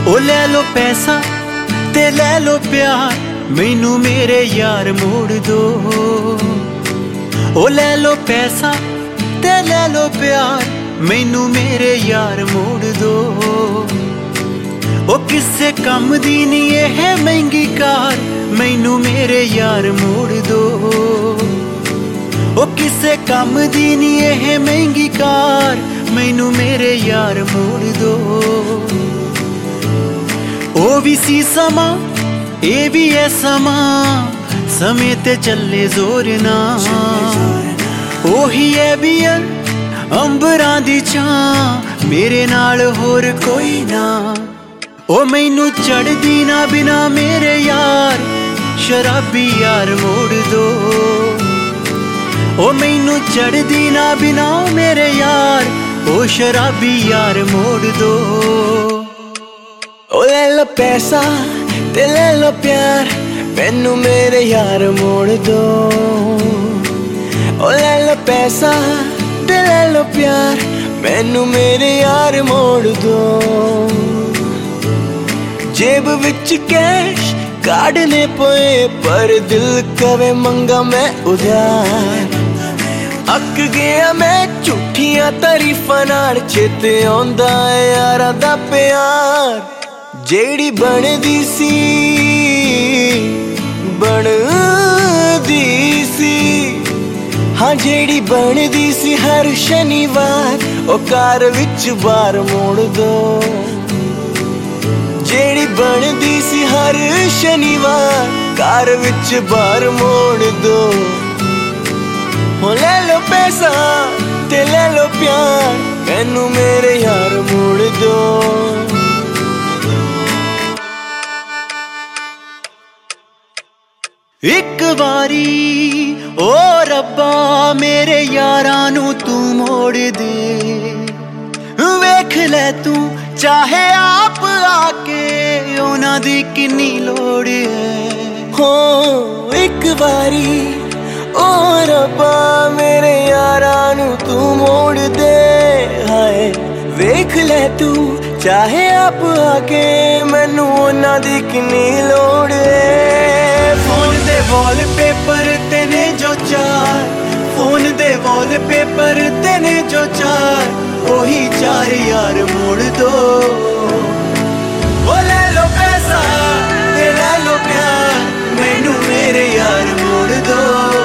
ओ ले लो पैसा ते ले लो प्यार, मैनू मेरे यार मोड़ दो। ओ ले लो पैसा ते ले लो प्यार, मैनू मेरे यार मोड़ दो। ओ किसे कम दी नी एह महंगी कार, मैनू मेरे यार मोड़ दो। ओ किसे कम दी नी एह महंगी कार, मैनू मेरे यार मोड़ दो। ओ भी सी समा ए भी है समा, समय ते चले जोर ना। ओही है बियर अंबरां दी छां, मेरे नाल होर कोई ना। ओ मैनू चढ़दी ना बिना मेरे यार, शराबी यार मोड़ दो। ओ मैनू चढ़दी ना बिना मेरे यार, ओ शराबी यार मोड़ दो। ओ ले लो पैसा ते ले लो प्यार, मैनू मेरे यार मोड़ दो। ओ ले लो पैसा ते ले लो प्यार, मैनू मेरे यार मोड़ दो। जेब विच कैश काढ़ने पोए, पर दिल कवे मंगा मैं उधार। अक गया मैं झूठियां तारीफां नाल, चेते आउंदा है यारां दा प्यार। जेड़ी बनदी सी हाँ जेड़ी बनदी सी हर शनिवार, ओ कार विच बार मोड़ दो। जेड़ी बनदी सी हर शनिवार, कार विच बार मोड़ दो। हो ले लो पैसा ते ले लो प्यार, मैनू मेरे यार मोड़ दो। एक बारी ओ रब्बा मेरे यारां नू तू मोड़ दे। वेख ले तू चाहे आप आके, उन्हां दी किन्नी लोड़ है। हो एक बारी ओ रब्बा मेरे यारां नू तू मोड़ दे। हाय वेख ले तू चाहे आप आके, मैनू उन्हां दी किन्नी लोड़ है। फोन दे वॉलपेपर तेने जो चार, फोन दे वॉलपेपर तेने जो चार, ओही चार यार मोड़ दो। ओ ले लो पैसा ते ले लो प्यार, मैनू मेरे यार मोड़ दो।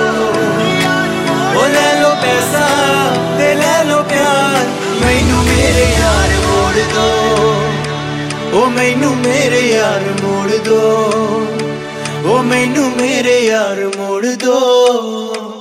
ओ ले लो पैसा ते ले लो प्यार, मैनू मेरे यार मोड़ दो। ओ मैनू मेरे यार मोड़ दो। ओ मैनू मेरे यार मोड़ दो।